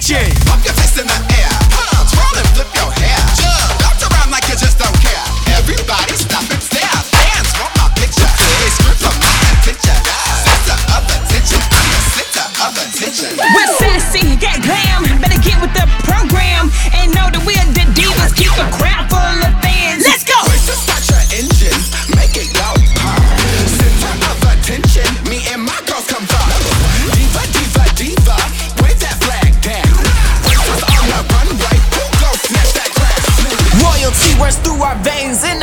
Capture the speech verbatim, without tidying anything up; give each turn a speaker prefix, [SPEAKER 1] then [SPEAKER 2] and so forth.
[SPEAKER 1] attention.
[SPEAKER 2] Pump your fist in the air, palms roll and flip your hair. Jump, bounce around like you just don't care. Everybody stop and stare. Fans want my picture. They scream for my attention. Center of attention, I'm the center of attention.
[SPEAKER 3] We're sassy, got glam. Better get with the program and know that we're the divas. Keep a crowd full of fans. Let's go.
[SPEAKER 2] Race to start your engines, make it go pop. Center of attention, me and my girls come from. Diva, diva, diva, wave that flag down. Races on the runway, who gon' snatch that crown?
[SPEAKER 1] Royalty runs through our veins and